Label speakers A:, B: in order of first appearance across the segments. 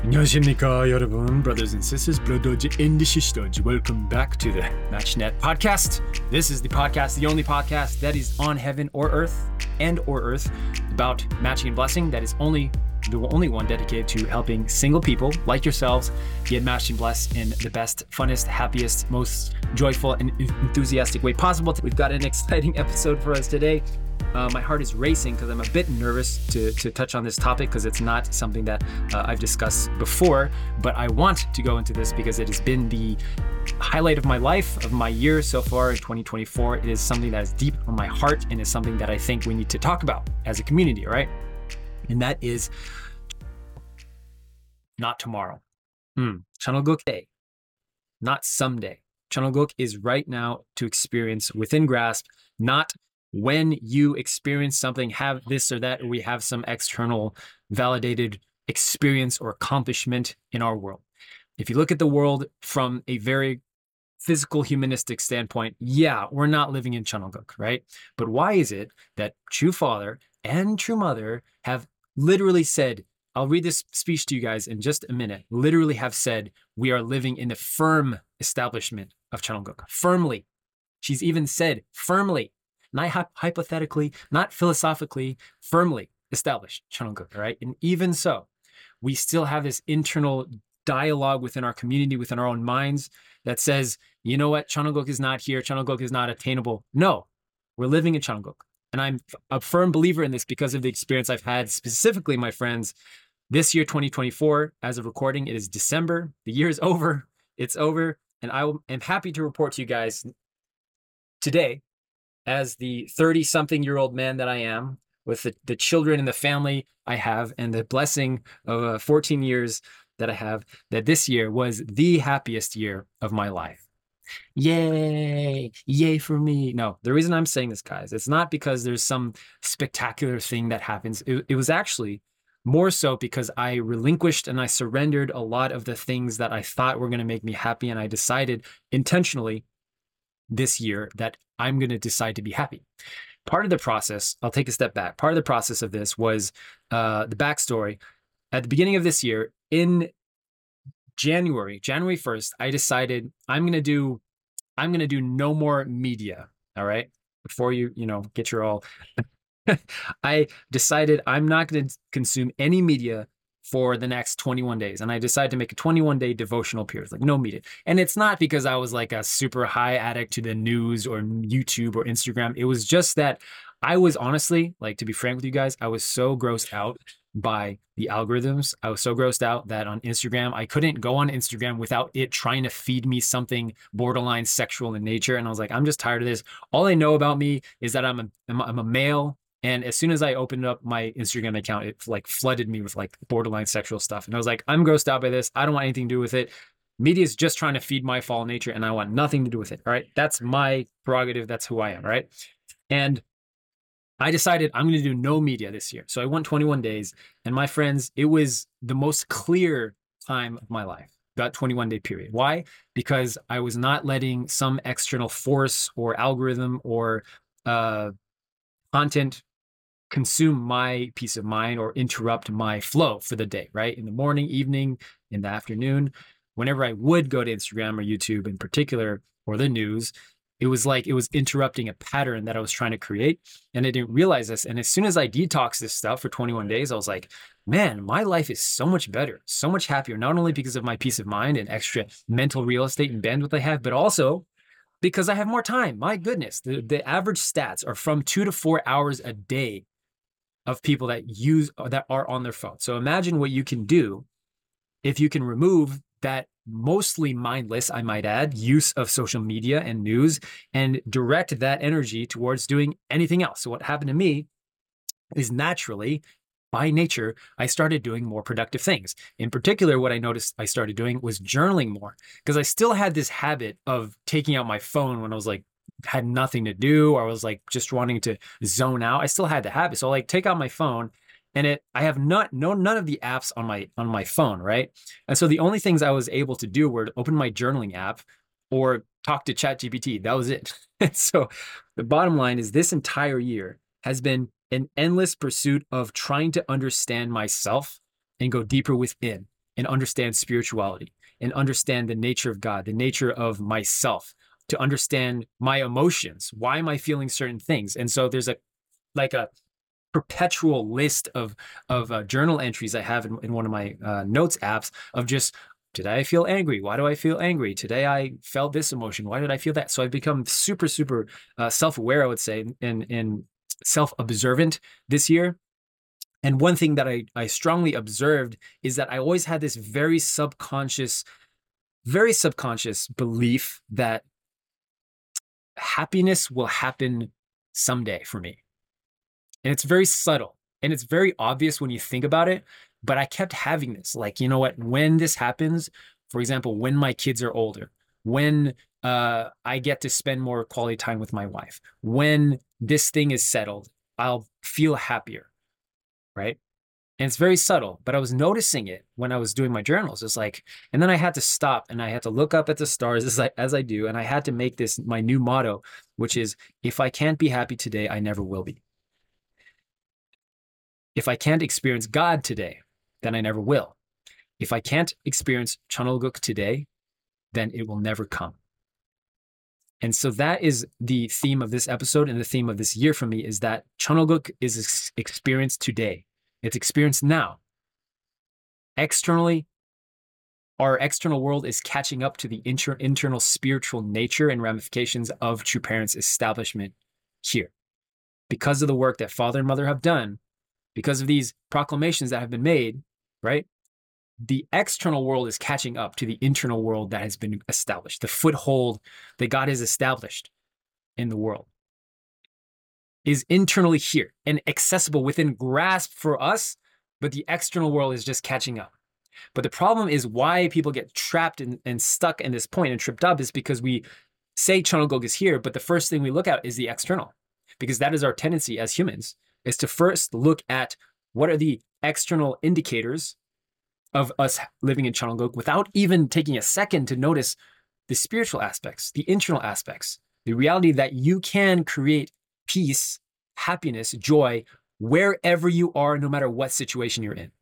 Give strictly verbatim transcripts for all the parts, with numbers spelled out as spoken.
A: 안녕하십니까 여러분, brothers and sisters, brothers and sisters. Welcome back to the MatchNet podcast. This is the podcast, the only podcast that is on heaven or earth and or earth about matching and blessing. That is only the only one dedicated to helping single people like yourselves get matched and blessed in the best, funnest, happiest, most joyful and enthusiastic way possible. We've got an exciting episode for us today. Uh, my heart is racing because I'm a bit nervous to, to touch on this topic because it's not something that uh, I've discussed before, but I want to go into this because it has been the highlight of my life, of my year so far in twenty twenty-four. It is something that is deep on my heart and is something that I think we need to talk about as a community, right? And that is not tomorrow. Mm. Chanoguk Day, not someday. Chanoguk is right now to experience within grasp, not when you experience something, have this or that, or we have some external validated experience or accomplishment in our world. If you look at the world from a very physical, humanistic standpoint, yeah, we're not living in Chanoguk, right? But why is it that True Father and True Mother have literally said, I'll read this speech to you guys in just a minute, literally have said, we are living in the firm establishment of Chanoguk, firmly. She's even said firmly, not hypothetically, not philosophically, firmly established Chanoguk, right? And even so, we still have this internal dialogue within our community, within our own minds that says, you know what, Chanoguk is not here, Chanoguk is not attainable. No, we're living in Chanoguk. And I'm a firm believer in this because of the experience I've had, specifically, my friends, this year, twenty twenty-four, as of recording, it is December. The year is over. It's over. And I am happy to report to you guys today, as the thirty-something-year-old man that I am, with the, the children and the family I have, and the blessing of uh, fourteen years that I have, that this year was the happiest year of my life. Yay! Yay for me. No, the reason I'm saying this, guys, it's not because there's some spectacular thing that happens. It, it was actually more so because I relinquished and I surrendered a lot of the things that I thought were going to make me happy, and I decided intentionally this year that I'm going to decide to be happy. Part of the process, I'll take a step back. Part of the process of this was uh, the backstory. At the beginning of this year, in January, January first, I decided I'm going to do, I'm going to do no more media. All right. Before you, you know, get your all, I decided I'm not going to consume any media for the next twenty-one days. And I decided to make a twenty-one day devotional period, like no media. And it's not because I was like a super high addict to the news or YouTube or Instagram. It was just that I was honestly, like, to be frank with you guys, I was so grossed out by the algorithms. I was so grossed out that on Instagram, I couldn't go on Instagram without it trying to feed me something borderline sexual in nature. And I was like, I'm just tired of this. All I know about me is that I'm a, I'm a, I'm a male. And as soon as I opened up my Instagram account, it like flooded me with like borderline sexual stuff. And I was like, I'm grossed out by this. I don't want anything to do with it. Media is just trying to feed my fallen nature and I want nothing to do with it. All right. That's my prerogative. That's who I am. Right. And I decided I'm going to do no media this year. So I went twenty-one days, and my friends, it was the most clear time of my life, that twenty-one day period. Why? Because I was not letting some external force or algorithm or uh, content consume my peace of mind or interrupt my flow for the day, right? In the morning, evening, in the afternoon, whenever I would go to Instagram or YouTube in particular, or the news, it was like it was interrupting a pattern that I was trying to create. And I didn't realize this. And as soon as I detoxed this stuff for twenty-one days, I was like, man, my life is so much better, so much happier, not only because of my peace of mind and extra mental real estate and bandwidth I have, but also because I have more time. My goodness, the, the average stats are from two to four hours a day of people that use, that are on their phone. So imagine what you can do if you can remove that mostly mindless, I might add, use of social media and news and direct that energy towards doing anything else. So what happened to me is naturally, by nature, I started doing more productive things. In particular, what I noticed I started doing was journaling more, because I still had this habit of taking out my phone when I was like, had nothing to do, or I was like just wanting to zone out. I still had the habit. So I like take out my phone, and it, I have not, no, none of the apps on my, on my phone. Right. And so the only things I was able to do were to open my journaling app or talk to ChatGPT. That was it. And so the bottom line is this entire year has been an endless pursuit of trying to understand myself and go deeper within. and understand spirituality and understand the nature of God, the nature of myself, to understand my emotions. Why am I feeling certain things? And so there's a like a perpetual list of of uh, journal entries I have in, in one of my uh, notes apps of just, today I feel angry. Why do I feel angry? Today I felt this emotion. Why did I feel that? So I've become super, super uh, self-aware, I would say, and, and self-observant this year. And one thing that I, I strongly observed is that I always had this very subconscious, very subconscious belief that happiness will happen someday for me. And it's very subtle and it's very obvious when you think about it. But I kept having this, like, you know what, when this happens, for example, when my kids are older, when uh, I get to spend more quality time with my wife, when this thing is settled, I'll feel happier, right? And it's very subtle, but I was noticing it when I was doing my journals. It's like, and then I had to stop and I had to look up at the stars as I, as I do. And I had to make this my new motto, which is, if I can't be happy today, I never will be. If I can't experience God today, then I never will. If I can't experience Chanolguk today, then it will never come. And so that is the theme of this episode, and the theme of this year for me is that Chanolguk is ex- experienced today. It's experienced now. Externally, our external world is catching up to the inter- internal spiritual nature and ramifications of True Parents' establishment here. Because of the work that Father and Mother have done, because of these proclamations that have been made, right? The external world is catching up to the internal world that has been established, the foothold that God has established in the world is internally here and accessible within grasp for us, but the external world is just catching up. But the problem is why people get trapped and, and stuck in this point and tripped up is because we say Chanolguk is here, but the first thing we look at is the external, because that is our tendency as humans, is to first look at what are the external indicators of us living in Chanolguk without even taking a second to notice the spiritual aspects, the internal aspects, the reality that you can create peace, happiness, joy, wherever you are, no matter what situation you're in,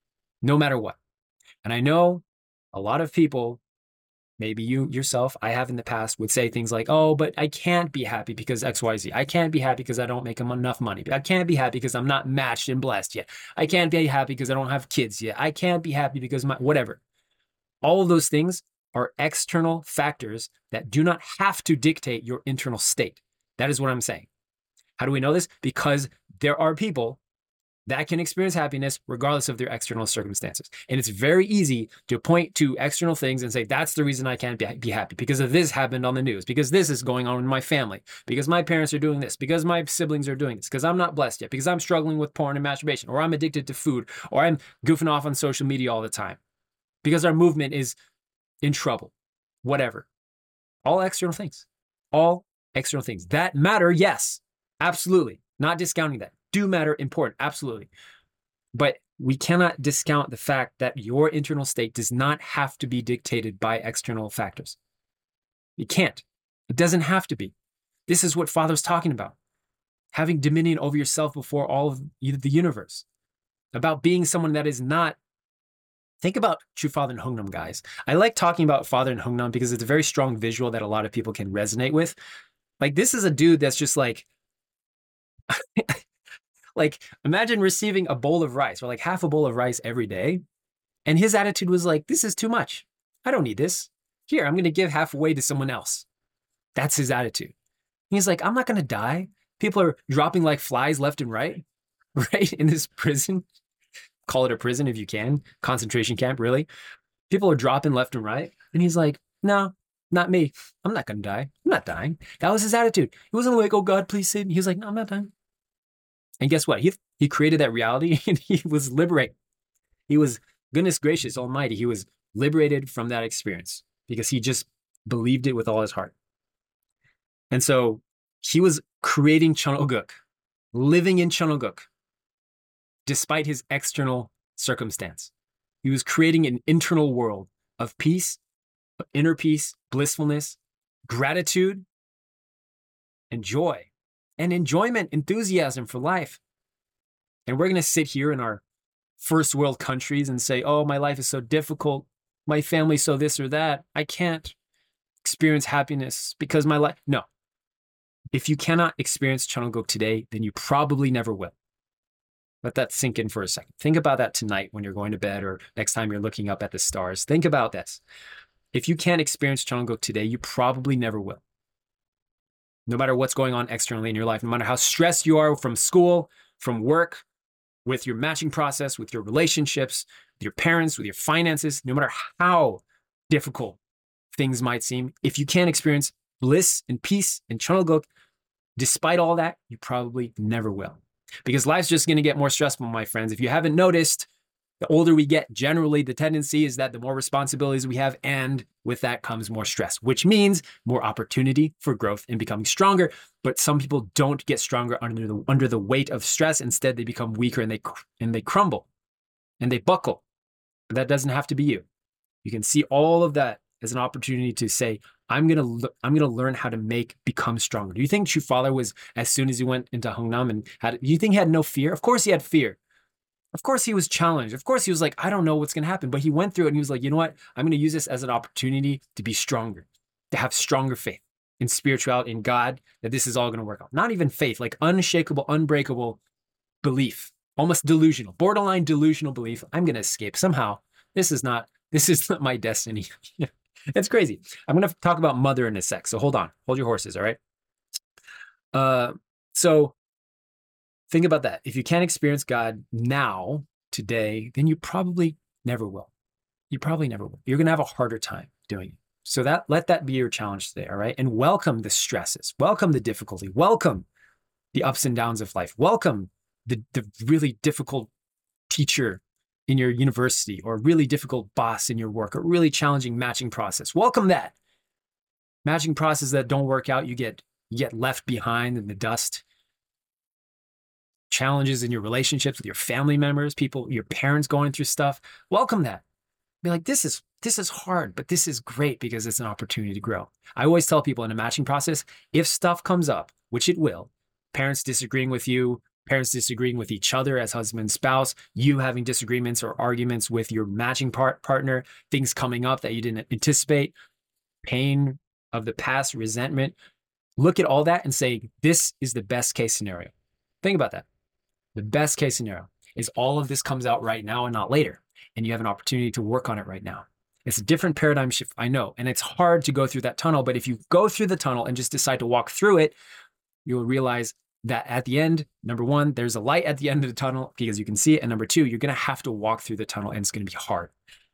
A: no matter what. And I know a lot of people, maybe you yourself, I have in the past, would say things like, oh, but I can't be happy because X Y Z. I can't be happy because I don't make enough money. I can't be happy because I'm not matched and blessed yet. I can't be happy because I don't have kids yet. I can't be happy because my, whatever. All of those things are external factors that do not have to dictate your internal state. That is what I'm saying. How do we know this? Because there are people that can experience happiness regardless of their external circumstances. And it's very easy to point to external things and say, that's the reason I can't be happy, because of this happened on the news, because this is going on in my family, because my parents are doing this, because my siblings are doing this, because I'm not blessed yet, because I'm struggling with porn and masturbation, or I'm addicted to food, or I'm goofing off on social media all the time, because our movement is in trouble, whatever. All external things, all external things that matter. Yes, absolutely. Not discounting that. Do matter, important, absolutely. But we cannot discount the fact that your internal state does not have to be dictated by external factors. It can't. It doesn't have to be. This is what Father's talking about. Having dominion over yourself before all of the universe. About being someone that is not. Think about True Father and Hungnam, guys. I like talking about Father and Hungnam because it's a very strong visual that a lot of people can resonate with. Like, this is a dude that's just like, like, imagine receiving a bowl of rice or like half a bowl of rice every day. And his attitude was like, this is too much. I don't need this. Here, I'm going to give half away to someone else. That's his attitude. He's like, I'm not going to die. People are dropping like flies left and right, right? In this prison. Call it a prison if you can. Concentration camp, really. People are dropping left and right. And he's like, no, not me. I'm not going to die. I'm not dying. That was his attitude. He wasn't like, oh God, please save me. He was like, no, I'm not dying. And guess what? He, he created that reality and he was liberated. He was, goodness gracious almighty, he was liberated from that experience because he just believed it with all his heart. And so he was creating Chanolguk, living in Chanolguk, despite his external circumstance. He was creating an internal world of peace, of inner peace, blissfulness, gratitude, and joy, and enjoyment, enthusiasm for life. And we're going to sit here in our first world countries and say, oh, my life is so difficult. My family's so this or that. I can't experience happiness because my life. No. If you cannot experience Cheongguk today, then you probably never will. Let that sink in for a second. Think about that tonight when you're going to bed or next time you're looking up at the stars. Think about this. If you can't experience Cheongguk today, you probably never will. No matter what's going on externally in your life, no matter how stressed you are from school, from work, with your matching process, with your relationships, with your parents, with your finances, no matter how difficult things might seem, if you can't experience bliss and peace and Cheongguk, despite all that, you probably never will. Because life's just going to get more stressful, my friends. If you haven't noticed, the older we get, generally, the tendency is that the more responsibilities we have, and with that comes more stress, which means more opportunity for growth and becoming stronger. But some people don't get stronger under the under the weight of stress. Instead, they become weaker and they and they crumble and they buckle. But that doesn't have to be you. You can see all of that as an opportunity to say, I'm gonna I'm gonna learn how to make become stronger. Do you think Chu Father was, as soon as he went into Hungnam and had, do you think he had no fear? Of course he had fear. Of course he was challenged. Of course he was like, I don't know what's gonna happen. But he went through it and he was like, you know what? I'm gonna use this as an opportunity to be stronger, to have stronger faith in spirituality, in God, that this is all gonna work out. Not even faith, like unshakable, unbreakable belief, almost delusional, borderline delusional belief. I'm gonna escape somehow. This is not, this is not my destiny. It's crazy. I'm going to talk about mother in a sec. So hold on, hold your horses. All right. Uh, so think about that. If you can't experience God now, today, then you probably never will. You probably never will. You're going to have a harder time doing it. So that, let that be your challenge today. All right. And welcome the stresses, welcome the difficulty, welcome the ups and downs of life. Welcome the, the really difficult teacher in your university, or a really difficult boss in your work, or really challenging matching process. Welcome that. Matching process that don't work out, you get, you get left behind in the dust. Challenges in your relationships with your family members, people, your parents going through stuff. Welcome that. Be like, this is, this is hard, but this is great because it's an opportunity to grow. I always tell people in a matching process, if stuff comes up, which it will, parents disagreeing with you, parents disagreeing with each other as husband and spouse, you having disagreements or arguments with your matching part partner, things coming up that you didn't anticipate, pain of the past, resentment. Look at all that and say, this is the best case scenario. Think about that. The best case scenario is all of this comes out right now and not later. And you have an opportunity to work on it right now. It's a different paradigm shift, I know. And it's hard to go through that tunnel, but if you go through the tunnel and just decide to walk through it, you'll realize that at the end, number one, there's a light at the end of the tunnel because you can see it. And number two, you're going to have to walk through the tunnel and it's going to be hard.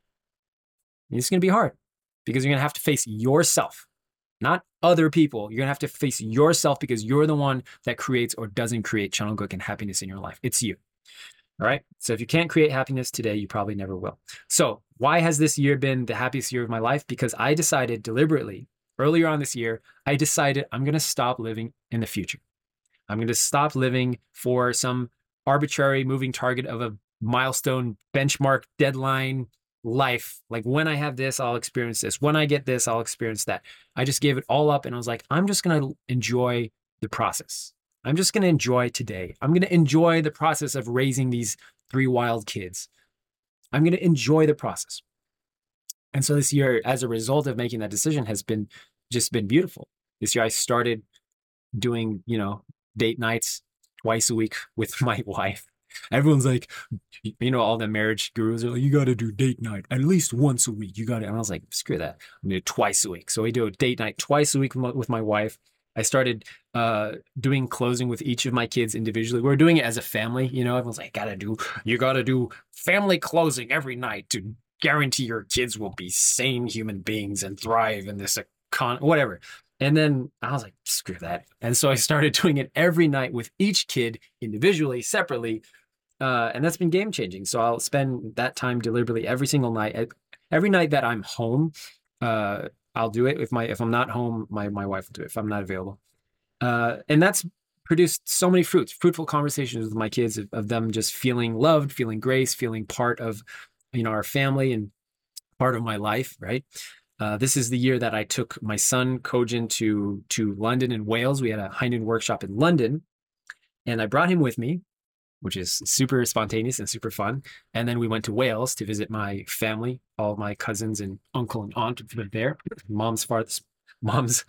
A: It's going to be hard because you're going to have to face yourself, not other people. You're going to have to face yourself because you're the one that creates or doesn't create Cheongguk and happiness in your life. It's you. All right. So if you can't create happiness today, you probably never will. So why has this year been the happiest year of my life? Because I decided deliberately earlier on this year, I decided I'm going to stop living in the future. I'm going to stop living for some arbitrary moving target of a milestone, benchmark, deadline life. Like when I have this, I'll experience this. When I get this, I'll experience that. I just gave it all up and I was like, I'm just going to enjoy the process. I'm just going to enjoy today. I'm going to enjoy the process of raising these three wild kids. I'm going to enjoy the process. And so this year, as a result of making that decision, has been just been beautiful. This year I started doing, you know, date nights twice a week with my wife. Everyone's like, you know, all the marriage gurus are like, you got to do date night at least once a week. You got to, and I was like, screw that. I'm going to do it twice a week. So we do a date night twice a week with my wife. I started uh, doing closing with each of my kids individually. We're doing it as a family. You know, everyone's like, gotta do, you got to do family closing every night to guarantee your kids will be sane human beings and thrive in this econ, whatever. And then I was like, screw that. And so I started doing it every night with each kid individually, separately. Uh, and that's been game changing. So I'll spend that time deliberately every single night. Every night that I'm home, uh, I'll do it. If my if I'm not home, my, my wife will do it if I'm not available. Uh, and that's produced so many fruits, fruitful conversations with my kids of, of them just feeling loved, feeling grace, feeling part of, you know, our family and part of my life, right? Uh, this is the year that I took my son, Kojin, to, to London and Wales. We had a Hainan workshop in London, and I brought him with me. which is super spontaneous and super fun. And then we went to Wales to visit my family. All my cousins and uncle and aunt live there. Mom's farthest, mom's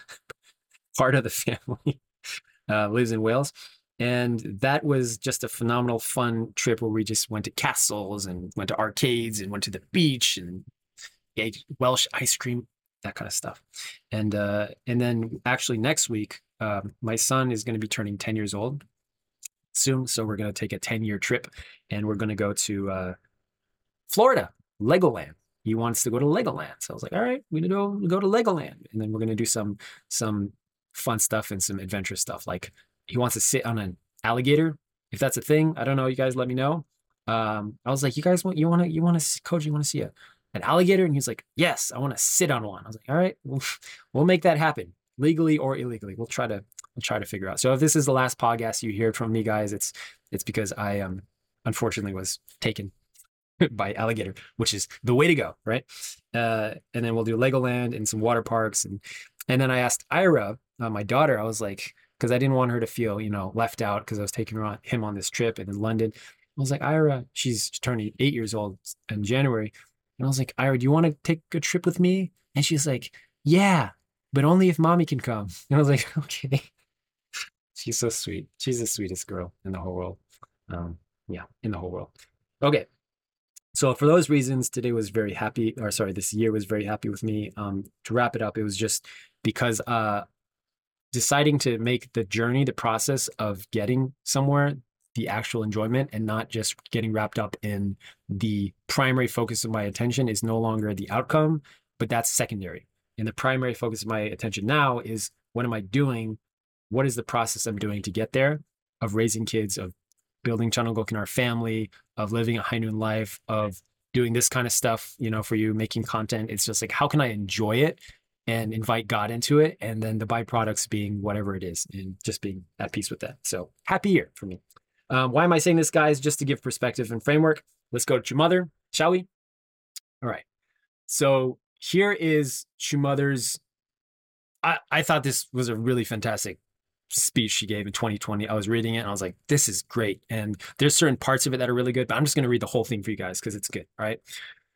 A: part of the family uh, lives in Wales. And that was just a phenomenal, fun trip where we just went to castles and went to arcades and went to the beach and ate Welsh ice cream, that kind of stuff. And uh, and then actually next week, um, my son is going to be turning ten years old soon. So we're going to take a ten year trip and we're going to go to uh, Florida, Legoland. He wants to go to Legoland. So I was like, all right, we're going to go, we'll go to Legoland. And then we're going to do some, some fun stuff and some adventurous stuff. Like he wants to sit on an alligator. If that's a thing, I don't know. You guys let me know. Um, I was like, you guys want, you want to, you want to, coach, you want to see a, an alligator? And he's like, yes, I want to sit on one. I was like, all right, we'll, we'll make that happen legally or illegally. We'll try to, we'll try to figure out. So if this is the last podcast you hear from me, guys, it's, it's because I, um, unfortunately was taken by alligator, which is the way to go. Right. Uh, and then we'll do Legoland and some water parks. And, and then I asked Ira, uh, my daughter, I was like, cause I didn't want her to feel, you know, left out cause I was taking her on, him on this trip and in London. I was like, Ira, she's turning eight years old in January. And I was like, Ira, do you want to take a trip with me? And she's like, yeah, but only if mommy can come. And I was like, okay. She's so sweet. She's the sweetest girl in the whole world. Um, yeah, in the whole world. Okay. So for those reasons, today was very happy, or sorry, this year was very happy with me. Um, to wrap it up, it was just because uh, deciding to make the journey, the process of getting somewhere, the actual enjoyment and not just getting wrapped up in the primary focus of my attention is no longer the outcome, but that's secondary. And the primary focus of my attention now is what am I doing? What is the process I'm doing to get there, of raising kids, of building Channel Gok in our family, of living a high noon life, of doing this kind of stuff, you know, for you, making content. It's just like, how can I enjoy it and invite God into it? And then the byproducts being whatever it is and just being at peace with that. So happy year for me. Um, why am I saying this, guys? Just to give perspective and framework. Let's go to Chumother, shall we? All right. So here is Chumother's. I, I thought this was a really fantastic speech she gave in twenty twenty. I was reading it and I was like, this is great. And there's certain parts of it that are really good, but I'm just going to read the whole thing for you guys because it's good. All right.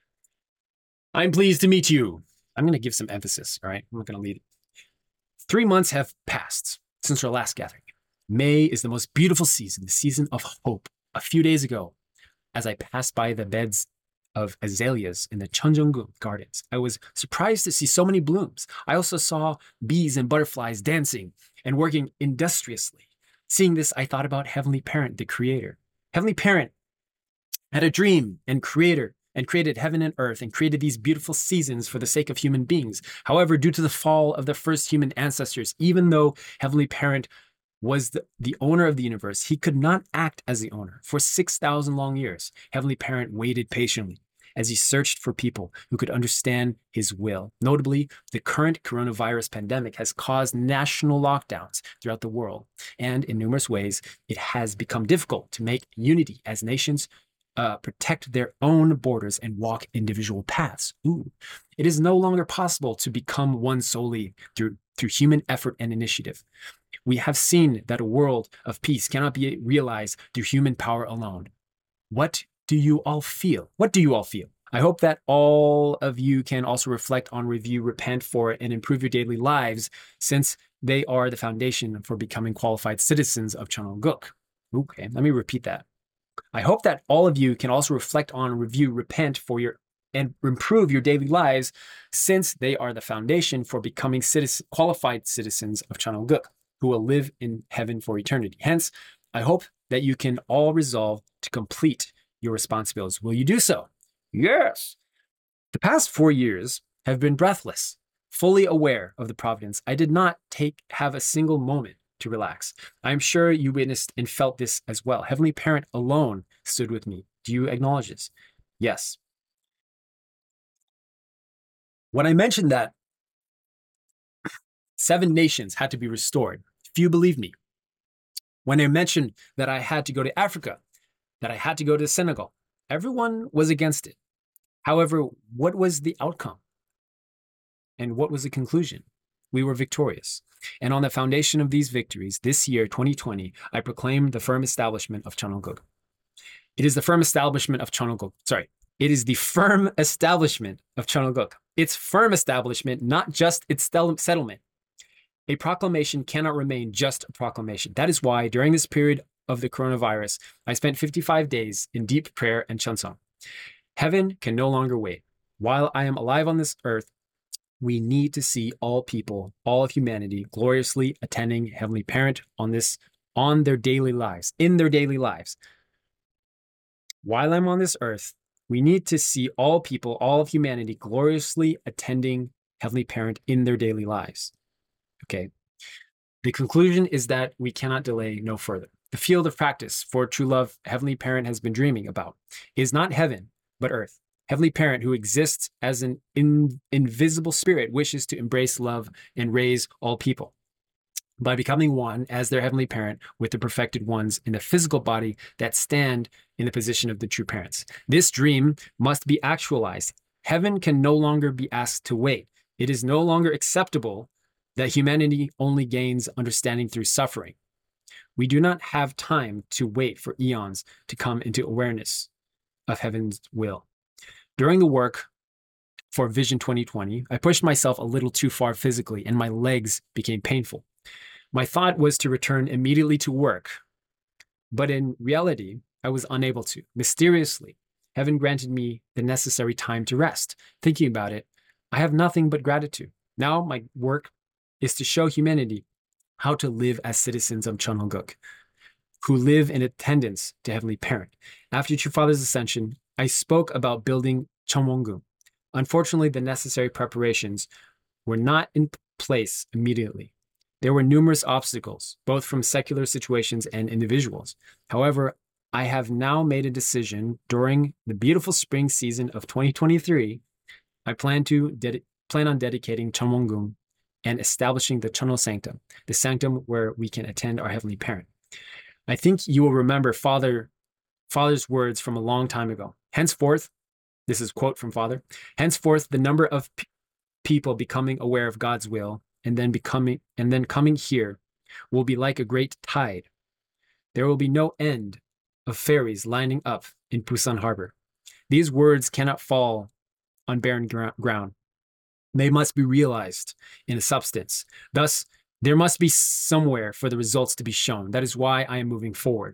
A: I'm pleased to meet you. I'm going to give some emphasis. All right. I'm not going to lead it. Three months have passed since our last gathering. May is the most beautiful season, the season of hope. A few days ago, as I passed by the beds of azaleas in the Cheonjeonggung gardens, I was surprised to see so many blooms. I also saw bees and butterflies dancing and working industriously. Seeing this, I thought about Heavenly Parent, the Creator. Heavenly Parent had a dream and creator and created heaven and earth and created these beautiful seasons for the sake of human beings. However, due to the fall of the first human ancestors, even though Heavenly Parent was the, the owner of the universe, he could not act as the owner. For six thousand long years, Heavenly Parent waited patiently as he searched for people who could understand his will. Notably, the current coronavirus pandemic has caused national lockdowns throughout the world. And in numerous ways, it has become difficult to make unity as nations uh, protect their own borders and walk individual paths. Ooh. It is no longer possible to become one solely through, through human effort and initiative. We have seen that a world of peace cannot be realized through human power alone. What do you all feel? What do you all feel? I hope that all of you can also reflect on, review, repent for, and improve your daily lives, since they are the foundation for becoming qualified citizens of Channel Gok. Okay, let me repeat that. I hope that all of you can also reflect on, review, repent for your, and improve your daily lives, since they are the foundation for becoming citizen, qualified citizens of Channel Gok, who will live in heaven for eternity. Hence, I hope that you can all resolve to complete your responsibilities. Will you do so? Yes. The past four years have been breathless, fully aware of the providence. I did not take have a single moment to relax. I am sure you witnessed and felt this as well. Heavenly Parent alone stood with me. Do you acknowledge this? Yes. When I mentioned that seven nations had to be restored, few believed me. When I mentioned that I had to go to Africa, that I had to go to Senegal, everyone was against it. However, what was the outcome? And what was the conclusion? We were victorious. And on the foundation of these victories, this year, twenty twenty, I proclaimed the firm establishment of Channel Gok. It is the firm establishment of Cheongguk. Sorry. It is the firm establishment of Cheongguk. Its firm establishment, not just its settlement. A proclamation cannot remain just a proclamation. That is why during this period of the coronavirus, I spent fifty-five days in deep prayer and cheonsong. Heaven can no longer wait. While I am alive on this earth, we need to see all people, all of humanity, gloriously attending Heavenly Parent on this, on their daily lives, in their daily lives. While I'm on this earth, we need to see all people, all of humanity, gloriously attending Heavenly Parent in their daily lives. Okay. The conclusion is that we cannot delay no further. The field of practice for true love Heavenly Parent has been dreaming about is not heaven, but earth. Heavenly Parent, who exists as an in, invisible spirit, wishes to embrace love and raise all people by becoming one as their Heavenly Parent with the perfected ones in the physical body that stand in the position of the true parents. This dream must be actualized. Heaven can no longer be asked to wait. It is no longer acceptable that humanity only gains understanding through suffering. We do not have time to wait for eons to come into awareness of heaven's will. During the work for Vision twenty twenty, I pushed myself a little too far physically and my legs became painful. My thought was to return immediately to work, but in reality, I was unable to. Mysteriously, heaven granted me the necessary time to rest. Thinking about it, I have nothing but gratitude. Now my work is to show humanity how to live as citizens of Cheongguk, who live in attendance to Heavenly Parent. After True Father's ascension, I spoke about building Cheongguk. Unfortunately, the necessary preparations were not in place immediately. There were numerous obstacles, both from secular situations and individuals. However, I have now made a decision during the beautiful spring season of twenty twenty-three. I plan to ded- plan on dedicating Cheongguk and establishing the Cheonho Sanctum, the sanctum where we can attend our Heavenly Parent. I think you will remember Father, Father's words from a long time ago. Henceforth, this is a quote from Father, henceforth the number of p- people becoming aware of God's will and then becoming and then coming here will be like a great tide. There will be no end of ferries lining up in Busan Harbor. These words cannot fall on barren gr- ground. They must be realized in a substance. Thus, there must be somewhere for the results to be shown. That is why I am moving forward.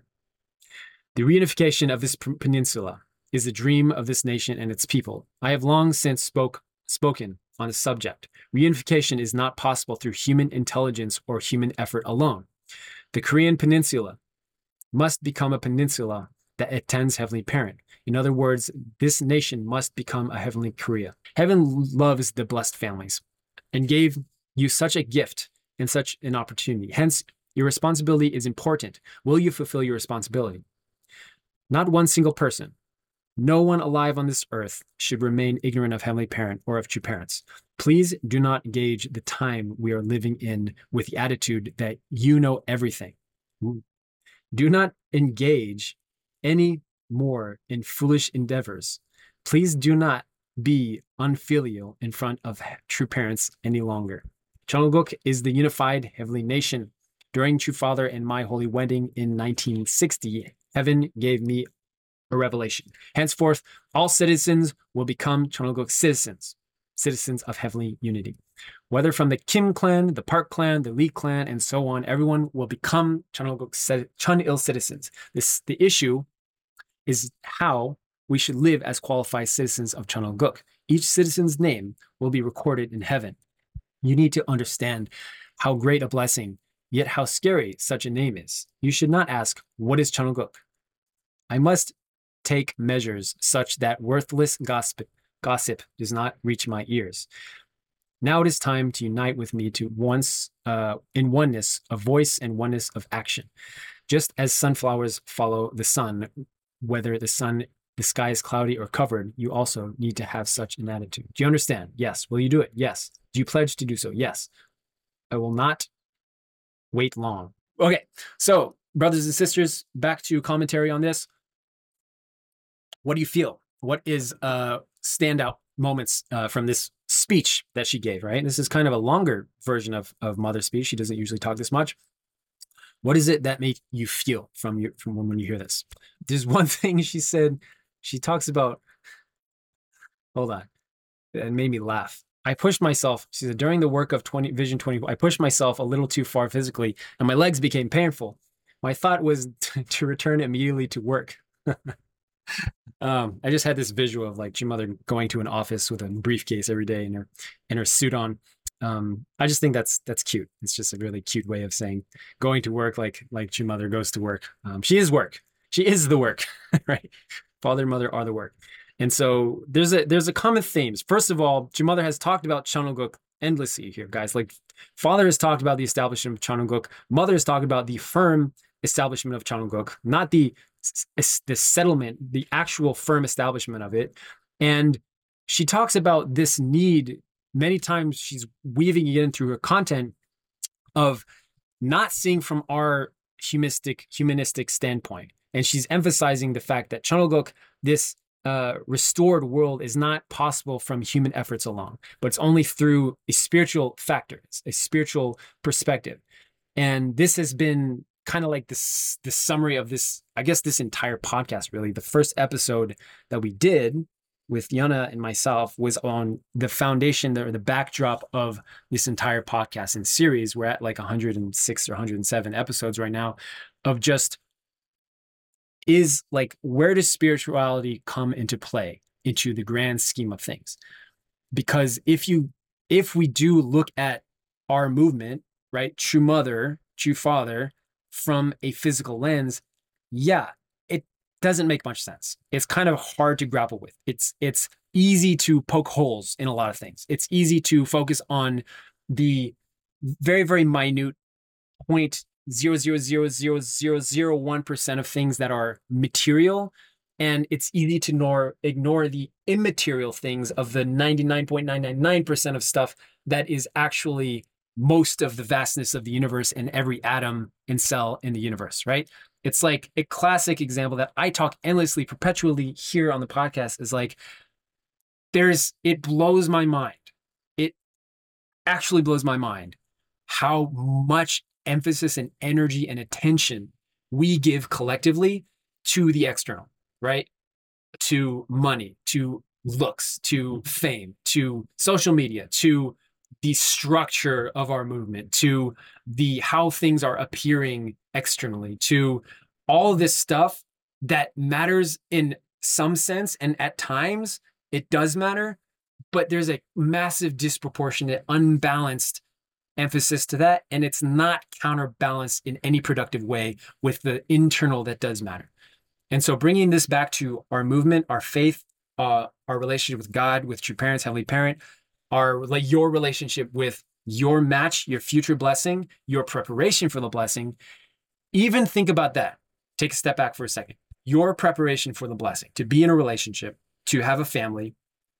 A: The reunification of this peninsula is the dream of this nation and its people. I have long since spoke, spoken on the subject. Reunification is not possible through human intelligence or human effort alone. The Korean peninsula must become a peninsula that attends Heavenly Parent. In other words, this nation must become a Heavenly Korea. Heaven loves the blessed families and gave you such a gift and such an opportunity. Hence, your responsibility is important. Will you fulfill your responsibility? Not one single person, no one alive on this earth should remain ignorant of Heavenly Parent or of true parents. Please do not gauge the time we are living in with the attitude that you know everything. Do not engage any more in foolish endeavors. Please do not be unfilial in front of true parents any longer. Cheongguk is the unified heavenly nation. During True Father and my holy wedding in nineteen sixty, heaven gave me a revelation. Henceforth, all citizens will become Cheongguk citizens, citizens of heavenly unity. Whether from the Kim clan, the Park clan, the Lee clan, and so on, everyone will become Cheongguk Cheonil citizens. This, the issue is how we should live as qualified citizens of Cheongguk. Each citizen's name will be recorded in heaven. You need to understand how great a blessing, yet how scary such a name is. You should not ask, what is Cheongguk? I must take measures such that worthless gossip, gossip does not reach my ears. Now it is time to unite with me to once uh, in oneness of voice and oneness of action. Just as sunflowers follow the sun, whether the sun, the sky is cloudy or covered, you also need to have such an attitude. Do you understand? Yes. Will you do it? Yes. Do you pledge to do so? Yes. I will not wait long. Okay. So, brothers and sisters, back to commentary on this. What do you feel? What is uh, standout moments uh, from this speech that she gave, right? This is kind of a longer version of, of Mother's speech. She doesn't usually talk this much. What is it that make you feel from your from when you hear this? There's one thing she said. She talks about. Hold on, it made me laugh. I pushed myself. She said during the work of twenty Vision twenty, I pushed myself a little too far physically, and my legs became painful. My thought was t- to return immediately to work. um, I just had this visual of like your mother going to an office with a briefcase every day and her and her suit on. Um, I just think that's that's cute. It's just a really cute way of saying going to work like like your mother goes to work. Um, she is work. She is the work, right? Father and mother are the work. And so there's a there's a common themes. First of all, your mother has talked about Chanoguk endlessly here, guys. Like father has talked about the establishment of Chanoguk. Mother has talked about the firm establishment of Chanoguk, not the the settlement, the actual firm establishment of it. And she talks about this need many times. She's weaving it in through her content of not seeing from our humanistic humanistic standpoint. And she's emphasizing the fact that Chanoguk, this uh, restored world, is not possible from human efforts alone, but it's only through a spiritual factor, a spiritual perspective. And this has been kind of like this, the summary of this, I guess, this entire podcast, really. The first episode that we did with Yana and myself was on the foundation, the, the backdrop of this entire podcast and series. We're at like one hundred six or one hundred seven episodes right now of just is like, where does spirituality come into play into the grand scheme of things? Because if you, if we do look at our movement, right, true mother, true father, from a physical lens, yeah, it doesn't make much sense. It's kind of hard to grapple with. It's it's easy to poke holes in a lot of things. It's easy to focus on the very, very minute point zero zero zero zero zero zero one percent of things that are material, and it's easy to ignore ignore the immaterial things of the ninety-nine point nine nine nine percent of stuff that is actually most of the vastness of the universe and every atom and cell in the universe, right? It's like a classic example that I talk endlessly, perpetually here on the podcast is like, there's, it blows my mind. It actually blows my mind how much emphasis and energy and attention we give collectively to the external, right? To money, to looks, to fame, to social media, to the structure of our movement, to the how things are appearing externally, to all this stuff that matters in some sense, and at times it does matter, but there's a massive disproportionate, unbalanced emphasis to that, and it's not counterbalanced in any productive way with the internal that does matter. And so bringing this back to our movement, our faith, uh, our relationship with God, with true parents, heavenly parent, our like your relationship with your match, your future blessing, your preparation for the blessing. Even think about that. Take a step back for a second. Your preparation for the blessing, to be in a relationship, to have a family.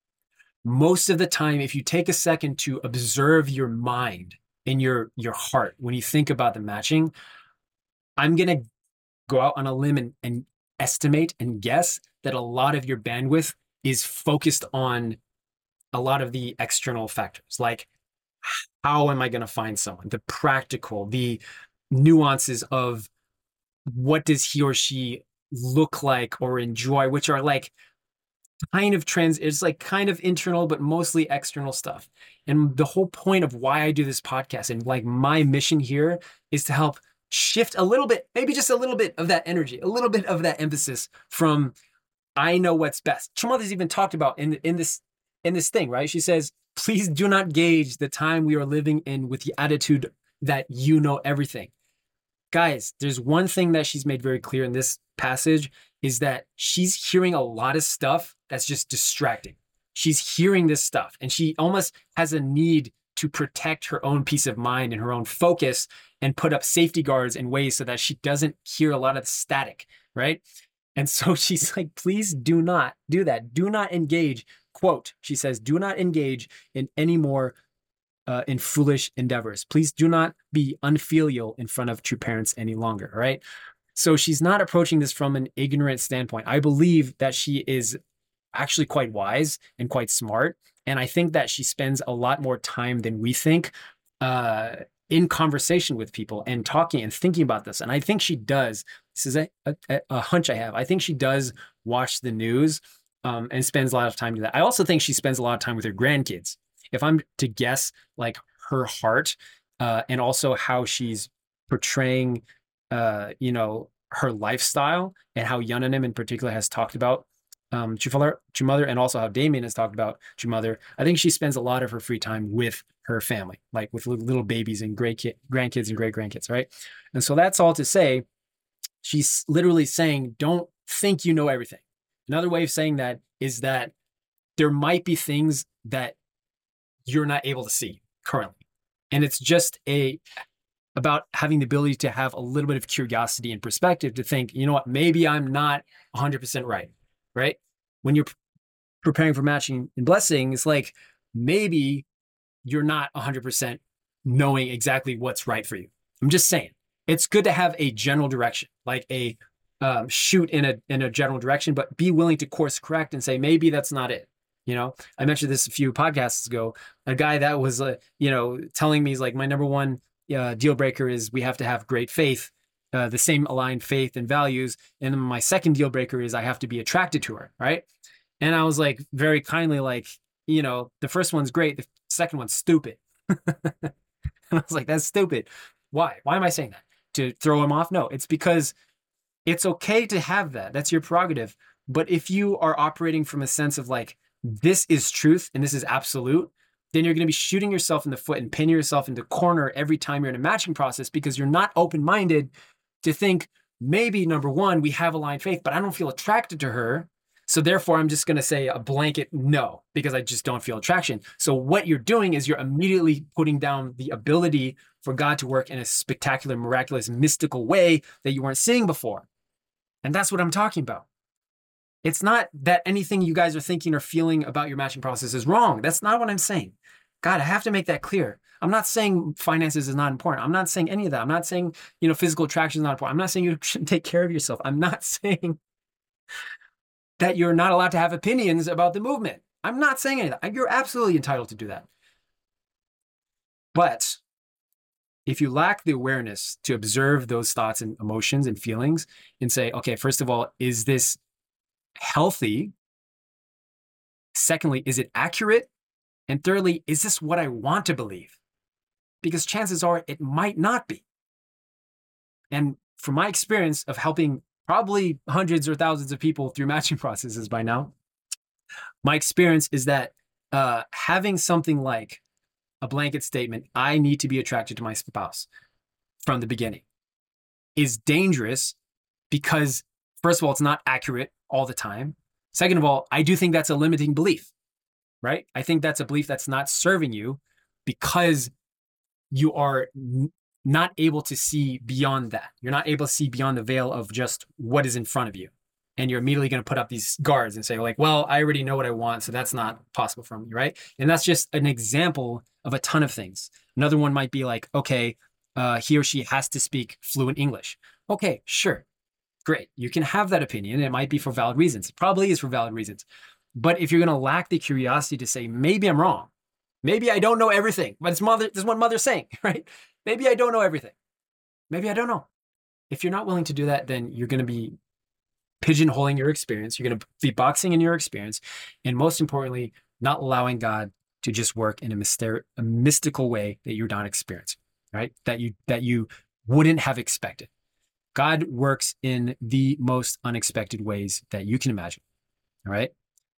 A: Most of the time, if you take a second to observe your mind and your, your heart, when you think about the matching, I'm going to go out on a limb and, and estimate and guess that a lot of your bandwidth is focused on a lot of the external factors, like how am I going to find someone, the practical, the nuances of what does he or she look like or enjoy, which are like kind of trans, it's like kind of internal, but mostly external stuff. And the whole point of why I do this podcast and like my mission here is to help shift a little bit, maybe just a little bit of that energy, a little bit of that emphasis from I know what's best. Chumother's even talked about in, in this in this thing, right? She says, please do not gauge the time we are living in with the attitude that you know everything. Guys, there's one thing that she's made very clear in this passage is that she's hearing a lot of stuff that's just distracting. She's hearing this stuff and she almost has a need to protect her own peace of mind and her own focus and put up safety guards in ways so that she doesn't hear a lot of static, right? And so she's like, please do not do that. Do not engage. Quote, she says, do not engage in any more uh, in foolish endeavors. Please do not be unfilial in front of true parents any longer, right? So she's not approaching this from an ignorant standpoint. I believe that she is actually quite wise and quite smart. And I think that she spends a lot more time than we think uh, in conversation with people and talking and thinking about this. And I think she does. This is a, a, a hunch I have. I think she does watch the news um, and spends a lot of time doing that. I also think she spends a lot of time with her grandkids. If I'm to guess, like her heart uh, and also how she's portraying, uh, you know, her lifestyle and how Yunanim in particular has talked about um, Chumother, Chumother, and also how Damien has talked about Chumother, I think she spends a lot of her free time with her family, like with little babies and great kid, grandkids and great grandkids, right? And so that's all to say, she's literally saying, don't think you know everything. Another way of saying that is that there might be things that you're not able to see currently. And it's just a about having the ability to have a little bit of curiosity and perspective to think, you know what, maybe I'm not one hundred percent right, right? When you're preparing for matching and blessing, it's like maybe you're not one hundred percent knowing exactly what's right for you. I'm just saying, it's good to have a general direction, like a um, shoot in a in a general direction, but be willing to course correct and say, maybe that's not it. You know, I mentioned this a few podcasts ago, a guy that was, uh, you know, telling me, he's like, my number one uh, deal breaker is we have to have great faith, uh, the same aligned faith and values. And then my second deal breaker is I have to be attracted to her. Right. And I was like, very kindly, like, you know, the first one's great. The second one's stupid. And I was like, that's stupid. Why? Why am I saying that? To throw him off? No, it's because it's okay to have that. That's your prerogative. But if you are operating from a sense of like, this is truth and this is absolute, then you're going to be shooting yourself in the foot and pinning yourself into corner every time you're in a matching process because you're not open-minded to think, maybe number one, we have aligned faith, but I don't feel attracted to her. So therefore, I'm just going to say a blanket no, because I just don't feel attraction. So what you're doing is you're immediately putting down the ability for God to work in a spectacular, miraculous, mystical way that you weren't seeing before. And that's what I'm talking about. It's not that anything you guys are thinking or feeling about your matching process is wrong. That's not what I'm saying. God, I have to make that clear. I'm not saying finances is not important. I'm not saying any of that. I'm not saying, you know, physical attraction is not important. I'm not saying you shouldn't take care of yourself. I'm not saying that you're not allowed to have opinions about the movement. I'm not saying any of that. You're absolutely entitled to do that. But if you lack the awareness to observe those thoughts and emotions and feelings and say, okay, first of all, is this healthy? Secondly, is it accurate? And thirdly, is this what I want to believe? Because chances are it might not be. And from my experience of helping probably hundreds or thousands of people through matching processes by now, my experience is that uh, having something like a blanket statement, I need to be attracted to my spouse from the beginning, is dangerous because, first of all, it's not accurate all the time. Second of all, I do think that's a limiting belief, right? I think that's a belief that's not serving you because you are n- not able to see beyond that. You're not able to see beyond the veil of just what is in front of you. And you're immediately going to put up these guards and say like, well, I already know what I want, so that's not possible for me, right? And that's just an example of a ton of things. Another one might be like, okay, uh, he or she has to speak fluent English. Okay, sure. Great. You can have that opinion. It might be for valid reasons. It probably is for valid reasons. But if you're going to lack the curiosity to say, maybe I'm wrong. Maybe I don't know everything. But it's mother, there's one mother saying, right? Maybe I don't know everything. Maybe I don't know. If you're not willing to do that, then you're going to be pigeonholing your experience. You're going to be boxing in your experience. And most importantly, not allowing God to just work in a, myster- a mystical way that you're not experiencing, right? That you, that you wouldn't have expected. God works in the most unexpected ways that you can imagine, all right?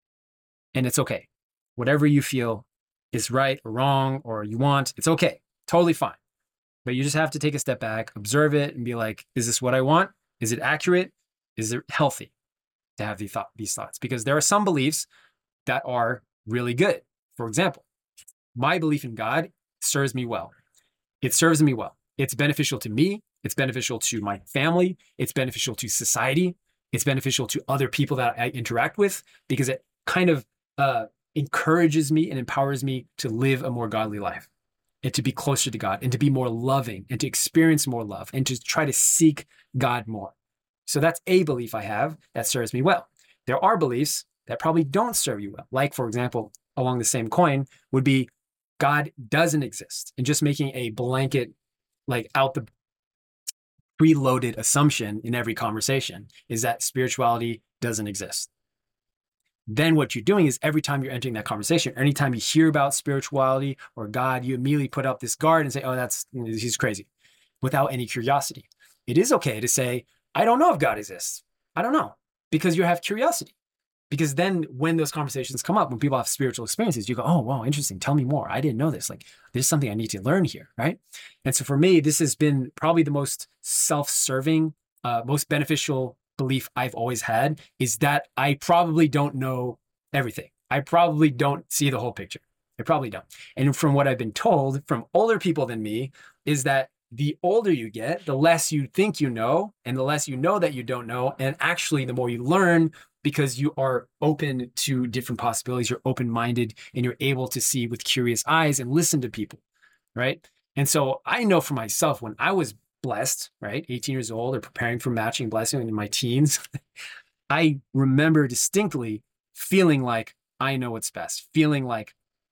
A: And it's okay. Whatever you feel is right or wrong or you want, it's okay. Totally fine. But you just have to take a step back, observe it, and be like, is this what I want? Is it accurate? Is it healthy to have these, thought, these thoughts? Because there are some beliefs that are really good. For example, my belief in God serves me well. It serves me well. It's beneficial to me. It's beneficial to my family. It's beneficial to society. It's beneficial to other people that I interact with because it kind of uh, encourages me and empowers me to live a more godly life and to be closer to God and to be more loving and to experience more love and to try to seek God more. So that's a belief I have that serves me well. There are beliefs that probably don't serve you well. Like, for example, along the same coin would be God doesn't exist, and just making a blanket like out the preloaded assumption in every conversation is that spirituality doesn't exist. Then what you're doing is every time you're entering that conversation, anytime you hear about spirituality or God, you immediately put up this guard and say, oh, that's, he's crazy, without any curiosity. It is okay to say, I don't know if God exists. I don't know, because you have curiosity. Because then when those conversations come up, when people have spiritual experiences, you go, oh, wow, interesting. Tell me more. I didn't know this. Like, there's something I need to learn here, right? And so for me, this has been probably the most self-serving, uh, most beneficial belief I've always had, is that I probably don't know everything. I probably don't see the whole picture. I probably don't. And from what I've been told from older people than me is that the older you get, the less you think you know, and the less you know that you don't know. And actually, the more you learn, because you are open to different possibilities, you're open-minded, and you're able to see with curious eyes and listen to people, right? And so I know for myself, when I was blessed, right, eighteen years old, or preparing for matching blessing in my teens, I remember distinctly feeling like I know what's best, feeling like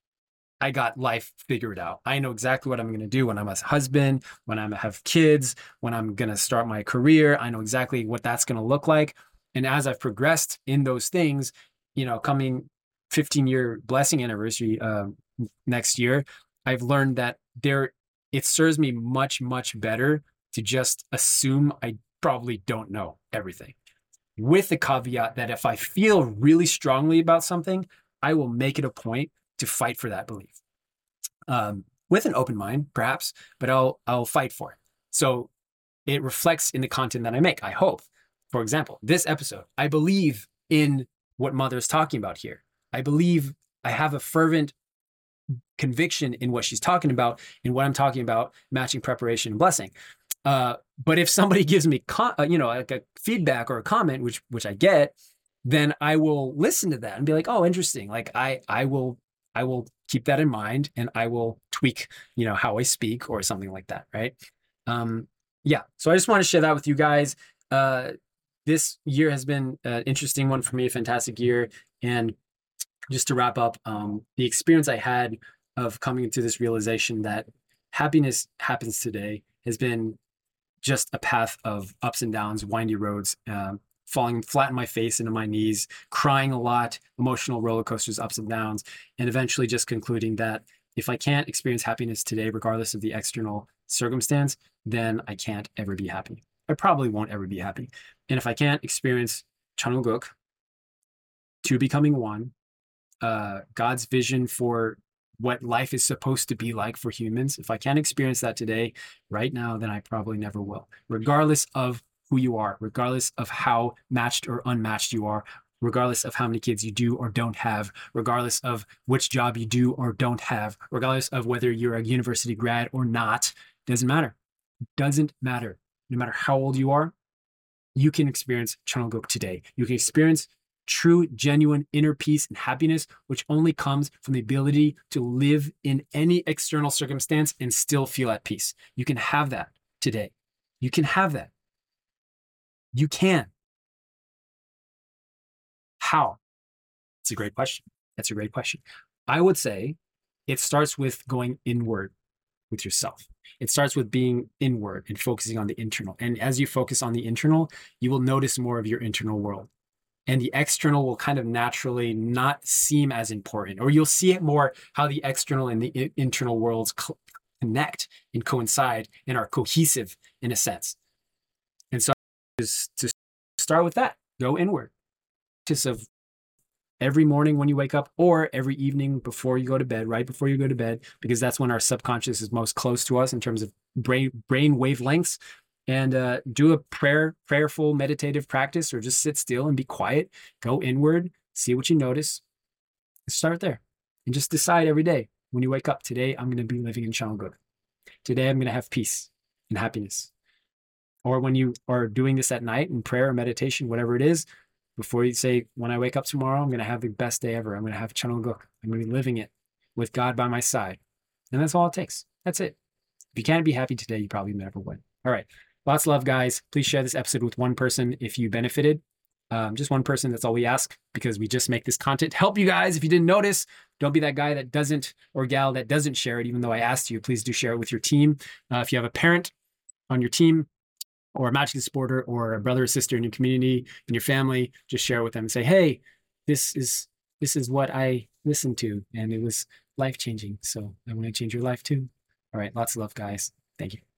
A: I got life figured out. I know exactly what I'm going to do when I'm a husband, when I have kids, when I'm going to start my career. I know exactly what that's going to look like. And as I've progressed in those things, you know, coming fifteen year blessing anniversary uh, next year, I've learned that there, it serves me much, much better to just assume I probably don't know everything, with the caveat that if I feel really strongly about something, I will make it a point to fight for that belief, um, with an open mind, perhaps, but I'll I'll fight for it. So it reflects in the content that I make, I hope. For example, this episode, I believe in what Mother is talking about here. I believe, I have a fervent conviction in what she's talking about, in what I'm talking about, matching preparation and blessing. Uh, but if somebody gives me, uh, you know, like a feedback or a comment, which which I get, then I will listen to that and be like, oh, interesting. Like I I will I will keep that in mind, and I will tweak, you know, how I speak or something like that, right? Um, yeah. So I just want to share that with you guys. Uh, this year has been an interesting one for me, a fantastic year, and just to wrap up, um, the experience I had of coming to this realization that happiness happens today has been just a path of ups and downs, windy roads, um, falling flat on my face into my knees, crying a lot, emotional roller coasters, ups and downs, and eventually just concluding that if I can't experience happiness today, regardless of the external circumstance, then I can't ever be happy. I probably won't ever be happy. And if I can't experience Chanuguk, two becoming one, uh, God's vision for what life is supposed to be like for humans, if I can't experience that today, right now, then I probably never will, regardless of who you are, regardless of how matched or unmatched you are, regardless of how many kids you do or don't have, regardless of which job you do or don't have, regardless of whether you're a university grad or not, doesn't matter. Doesn't matter. No matter how old you are, you can experience Chanuguk today. You can experience true, genuine inner peace and happiness, which only comes from the ability to live in any external circumstance and still feel at peace. You can have that today. You can have that. You can. How? It's a great question. That's a great question. I would say it starts with going inward with yourself. It starts with being inward and focusing on the internal. And as you focus on the internal, you will notice more of your internal world. And the external will kind of naturally not seem as important, or you'll see it more how the external and the internal worlds connect and coincide and are cohesive in a sense. And so is to start with that, go inward. Just of every morning when you wake up, or every evening before you go to bed, right before you go to bed, because that's when our subconscious is most close to us in terms of brain brain wavelengths. And uh, do a prayer, prayerful, meditative practice, or just sit still and be quiet. Go inward, see what you notice. Start there, and just decide every day when you wake up, today I'm going to be living in Chanuguk. Today I'm going to have peace and happiness. Or when you are doing this at night in prayer or meditation, whatever it is, before you say, when I wake up tomorrow, I'm going to have the best day ever. I'm going to have Chanuguk. I'm going to be living it with God by my side. And that's all it takes. That's it. If you can't be happy today, you probably never would. All right. Lots of love, guys. Please share this episode with one person if you benefited. Um, just one person. That's all we ask, because we just make this content to help you guys. If you didn't notice, don't be that guy that doesn't, or gal that doesn't share it, even though I asked you. Please do share it with your team. Uh, if you have a parent on your team, or a Magic supporter, or a brother or sister in your community, in your family, just share it with them and say, hey, this is this is what I listened to, and it was life changing. So I want to change your life too. All right, lots of love, guys. Thank you.